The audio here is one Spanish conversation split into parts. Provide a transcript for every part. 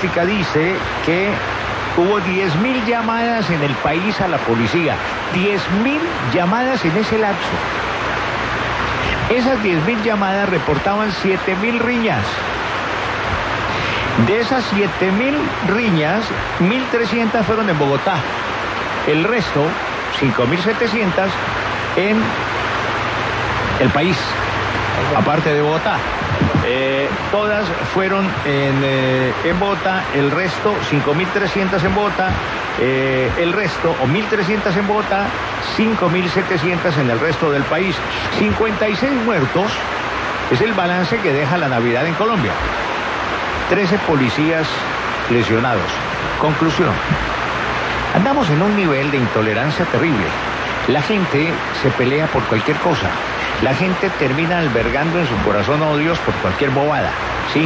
estadística dice que hubo 10.000 llamadas en el país a la policía. 10.000 llamadas en ese lapso. Esas 10.000 llamadas reportaban 7.000 riñas. De esas 7.000 riñas, 1.300 fueron en Bogotá. El resto, 5.700, en el país, aparte de Bogotá. Todas fueron en Bogotá, el resto, 5.300 en Bogotá, el resto, o 1.300 en Bogotá, 5.700 en el resto del país. 56 muertos es el balance que deja la Navidad en Colombia. 13 policías lesionados. Conclusión. Andamos en un nivel de intolerancia terrible. La gente se pelea por cualquier cosa. La gente termina albergando en su corazón odios por cualquier bobada. ¿Sí?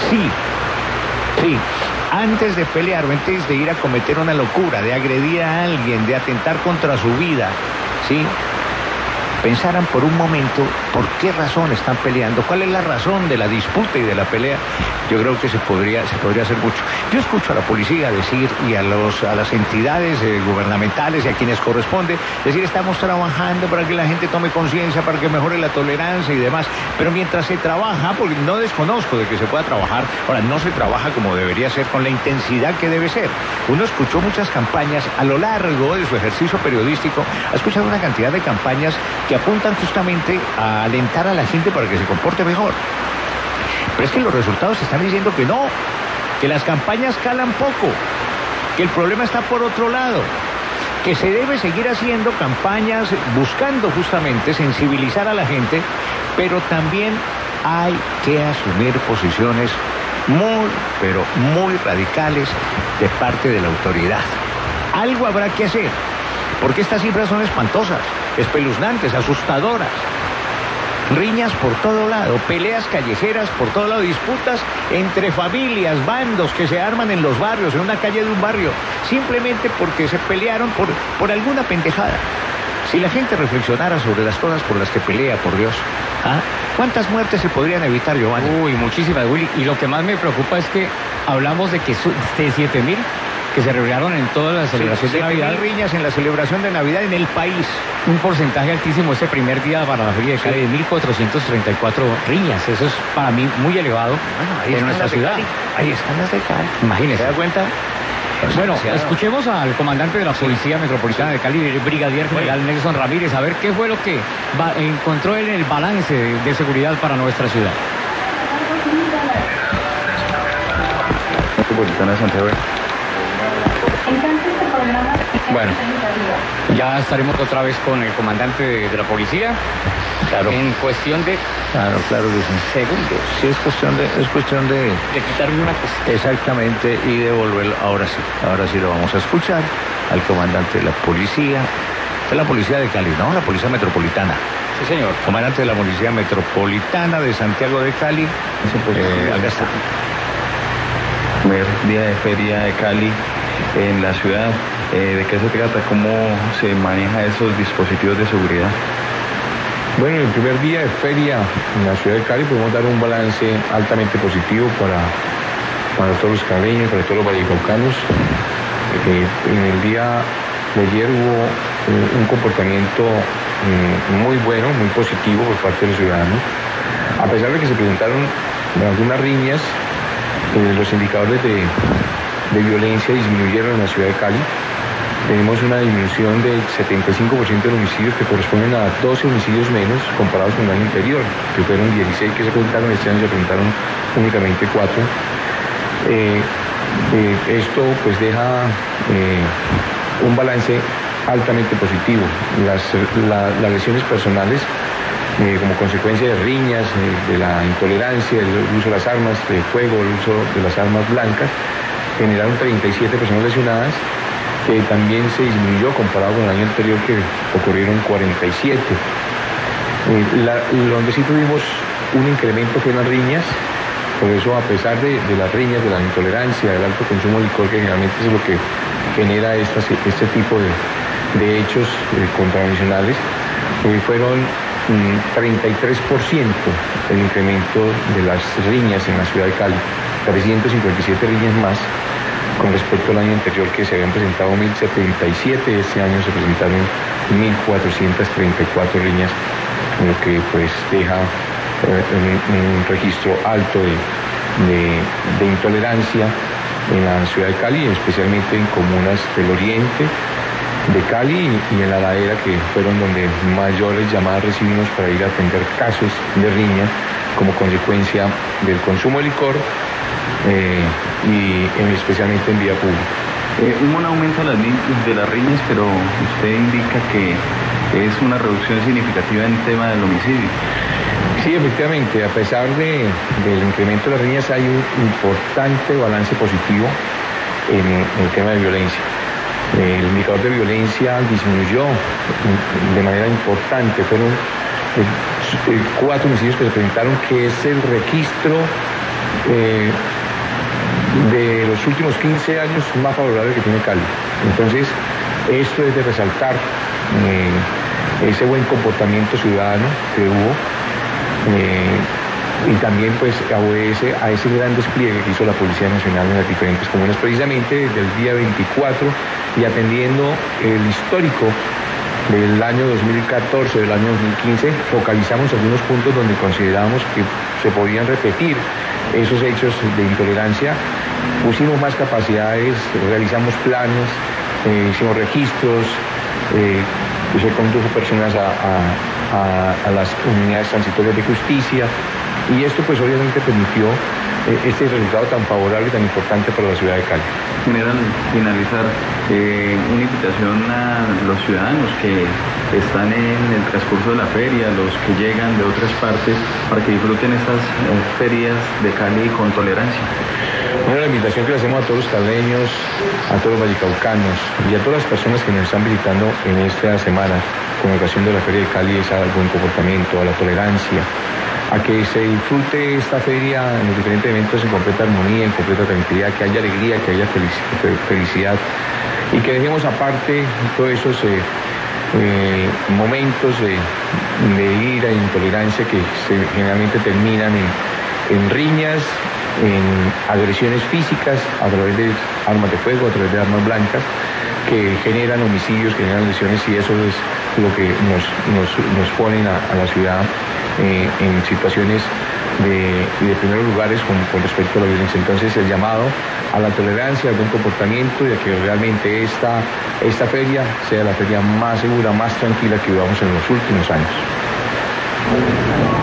Sí. Antes de pelear o antes de ir a cometer una locura, de agredir a alguien, de atentar contra su vida, ¿sí? Pensaran por un momento por qué razón están peleando, cuál es la razón de la disputa y de la pelea. Yo creo que se podría hacer mucho. Yo escucho a la policía decir y a las entidades gubernamentales y a quienes corresponde decir estamos trabajando para que la gente tome conciencia, para que mejore la tolerancia y demás. Pero mientras se trabaja, porque no desconozco de que se pueda trabajar, ahora no se trabaja como debería ser, con la intensidad que debe ser. Uno escuchó muchas campañas a lo largo de su ejercicio periodístico, ha escuchado una cantidad de campañas que apuntan justamente a alentar a la gente para que se comporte mejor. Pero es que los resultados están diciendo que no, que las campañas calan poco, que el problema está por otro lado, que se debe seguir haciendo campañas buscando justamente sensibilizar a la gente, pero también hay que asumir posiciones muy, pero muy radicales de parte de la autoridad. Algo habrá que hacer, porque estas cifras son espantosas, espeluznantes, asustadoras. Riñas por todo lado, peleas callejeras por todo lado, disputas entre familias, bandos que se arman en los barrios, en una calle de un barrio, simplemente porque se pelearon por alguna pendejada. Si la gente reflexionara sobre las cosas por las que pelea, por Dios, ¿cuántas muertes se podrían evitar, Giovanni? Uy, muchísimas, Willy. Y lo que más me preocupa es que hablamos de que de 7.000 que se revelaron en todas las celebraciones de Navidad. 7.000 riñas en la celebración de Navidad en el país. Un porcentaje altísimo ese primer día para la Feria de Cali de 1.434 riñas. Eso es para mí muy elevado en nuestra ciudad. Ahí están las de Cali. Imagínese. ¿Se da cuenta? Bueno, escuchemos al comandante de la Policía Metropolitana de Cali, el brigadier general Nelson Ramírez, a ver qué fue lo que encontró en el balance de seguridad para nuestra ciudad. Metropolitana de Santiago. Bueno, ya estaremos otra vez con el comandante de la policía. Claro. En cuestión de... Claro que sí. Segundos. Sí, es cuestión de quitarle una cosa. Exactamente, y devolverlo. Ahora sí lo vamos a escuchar al comandante de la policía. Es la policía de Cali, ¿no? La policía metropolitana. Sí, señor. Comandante de la policía metropolitana de Santiago de Cali. Acá está. Primer día de feria de Cali en la ciudad. ¿De qué se trata? ¿Cómo se maneja esos dispositivos de seguridad? Bueno, en el primer día de feria en la ciudad de Cali podemos dar un balance altamente positivo para todos los caleños, para todos los vallecaucanos. En el día de ayer hubo un comportamiento muy bueno, muy positivo por parte de los ciudadanos. A pesar de que se presentaron algunas riñas, los indicadores de violencia disminuyeron en la ciudad de Cali. Tenemos una disminución del 75% de homicidios que corresponden a 12 homicidios menos comparados con el año anterior, que fueron 16 que se presentaron, este año se presentaron únicamente 4. Esto pues deja un balance altamente positivo. Las lesiones personales como consecuencia de riñas, de la intolerancia, el uso de las armas de fuego, el uso de las armas blancas, generaron 37 personas lesionadas, que también se disminuyó comparado con el año anterior, que ocurrieron 47. Donde sí tuvimos un incremento fue en las riñas. Por eso, a pesar de las riñas, de la intolerancia, del alto consumo de licor, que generalmente es lo que genera este tipo de hechos contravencionales, fueron 33% el incremento de las riñas en la ciudad de Cali. 357 riñas más con respecto al año anterior, que se habían presentado 1077, este año se presentaron 1434 riñas, lo que pues deja un registro alto de intolerancia en la ciudad de Cali, especialmente en comunas del oriente de Cali y en la ladera, que fueron donde mayores llamadas recibimos para ir a atender casos de riña como consecuencia del consumo de licor y especialmente en vía pública. Hubo un aumento de las riñas, pero usted indica que es una reducción significativa en el tema del homicidio. Sí, efectivamente, a pesar del incremento de las riñas hay un importante balance positivo en el tema de violencia. El indicador de violencia disminuyó de manera importante. Fueron 4 homicidios que se presentaron, que es el registro de los últimos 15 años más favorable que tiene Cali. Entonces, esto es de resaltar ese buen comportamiento ciudadano que hubo y también pues obedece a ese gran despliegue que hizo la Policía Nacional en las diferentes comunas, precisamente desde el día 24 y atendiendo el histórico del año 2014, del año 2015, focalizamos algunos puntos donde considerábamos que se podían repetir esos hechos de intolerancia. Pusimos más capacidades, realizamos planes, hicimos registros, se condujo personas a las unidades transitorias de justicia, y esto pues obviamente permitió este resultado tan favorable y tan importante para la ciudad de Cali. General, finalizar, una invitación a los ciudadanos que están en el transcurso de la feria, los que llegan de otras partes, para que disfruten estas ferias de Cali con tolerancia. Bueno, la invitación que le hacemos a todos los caleños, a todos los vallecaucanos y a todas las personas que nos están visitando en esta semana con ocasión de la Feria de Cali es al buen comportamiento, a la tolerancia, a que se disfrute esta feria en los diferentes eventos en completa armonía, en completa tranquilidad, que haya alegría, que haya felicidad y que dejemos aparte todos esos momentos de ira e intolerancia que generalmente terminan en riñas, en agresiones físicas a través de armas de fuego, a través de armas blancas, que generan homicidios, que generan lesiones, y eso es lo que nos ponen a la ciudad en situaciones de primeros lugares con respecto a la violencia. Entonces, el llamado a la tolerancia, al buen comportamiento y a que realmente esta feria sea la feria más segura, más tranquila que vivamos en los últimos años.